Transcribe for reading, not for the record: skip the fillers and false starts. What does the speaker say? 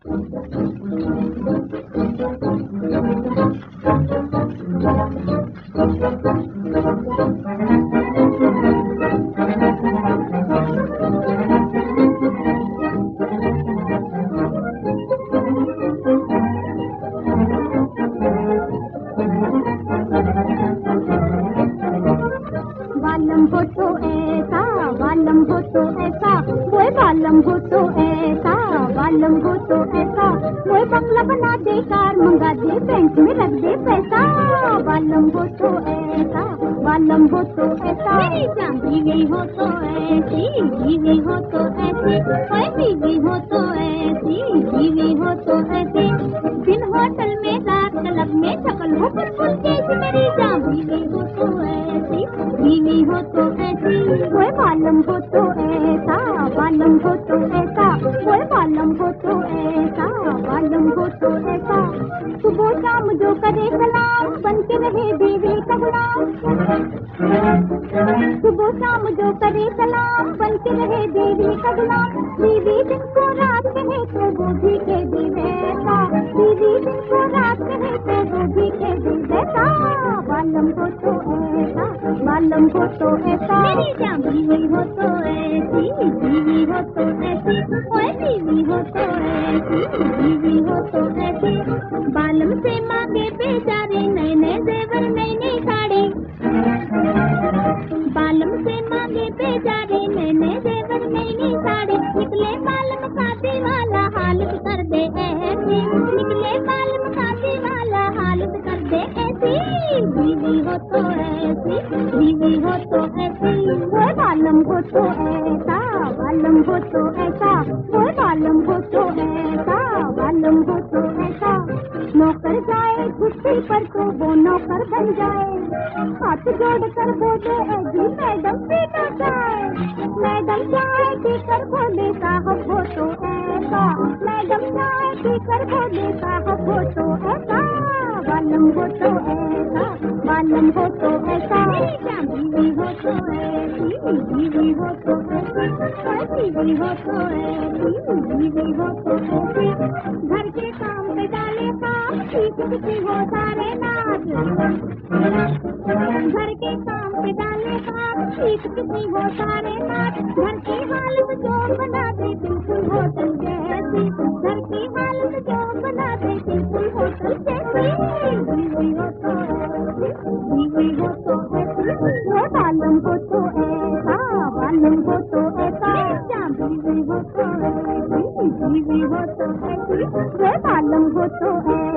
बालम हो तो ऐसा, बालम हो तो ऐसा, वो बालम हो तो ऐसा, बालम हो तो ऐसा, वो बंगला बना दे, कार मंगा दे, बैंक में रख दे पैसा। बालम हो तो ऐसा, बालम हो तो ऐसा, मेरी जान बीवी हो तो ऐसी, बीवी हो तो ऐसी, बीवी हो तो ऐसी, बीवी हो तो ऐसी, दिन होटल में रात क्लब में शकल हो पर फुल कैसी, मेरी जान बीवी हो तो ऐसी, बीवी हो तो ऐसी, वो बालम हो तो ऐसा, बालम हो तो ऐसा, वो बालम हो तो ऐसा, बालम हो तो ऐसा, सुबह शाम जो करे सलाम, बन के रहे बीवी का गुलाम। सुबह शाम जो करे सलाम, बन के रहे बीवी का गुलाम। बीवी दिन को रात कहे तो वो भी कह दे वैसा, बीवी दिन को रात कहे तो वो भी कह दे वैसा। बालम हो तो ऐसा, बालम हो तो ऐसा, मेरी जान बीवी हो तो ऐसी, बीवी हो तो ऐसी, ओए बीवी हो तो ऐसी, बीवी हो तो ऐसी, बालम से मांगे बेचारे नए नए जेवर नई नई साड़ी। बालम से मांगे बेचारे नए नए जेवर नई नई साड़ी, निकले बालम शादी वाला हालत कर दे ऐसी, निकले बालम शादी वाला हालत कर दे ऐसी। बीवी हो तो ऐसी, बीवी हो तो ऐसी, वो बालम हो तो ऐसा, बालम हो तो ऐसा, वो बालम हो तो ऐसा, बालम हो तो ऐसा, नौकर जाए छुट्टी पर तो वो नौकर बन जाए, हाथ जोड़ कर बोले जी मैडम पीना जाए, मैडम चाय पीकर बोले साहब हो तो ऐसा, मैडम चाय पीकर बोले साहब हो तो ऐसा। बालम हो तो ऐसा, बालम हो तो ऐसा, बीवी हो तो ऐसी, बीवी हो तो ऐसी, बीवी हो तो ऐसी, बीवी हो तो ऐसी, घर के काम पे डाले काम, सीख सीखी हो सारे नाच, घर के काम पे डाले काम, सीख सीखी हो सारे नाच, घर की हालत जो बना दे बिल्कुल होटल जैसी, घर की हालत जो बना दे बिल्कुल होटल जैसी। बीवी हो तो ऐसी, बीवी हो तो ऐसी, वो बालम हो तो ऐसा, बालम हो तो ऐसा, बीवी हो तो ऐसी, बीवी हो तो ऐसी, वो बालम हो तो ऐसा।